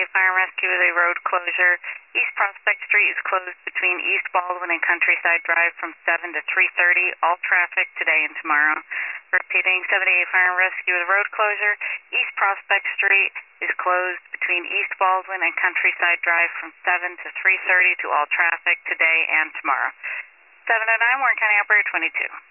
Fire and Rescue with a road closure. East Prospect Street is closed between East Baldwin and Countryside Drive from 7 to 3:30. All traffic today and tomorrow. Repeating, 78 Fire and Rescue with a road closure. East Prospect Street is closed between East Baldwin and Countryside Drive from 7 to 3:30 to all traffic today and tomorrow. 709 Warren County Operator 22.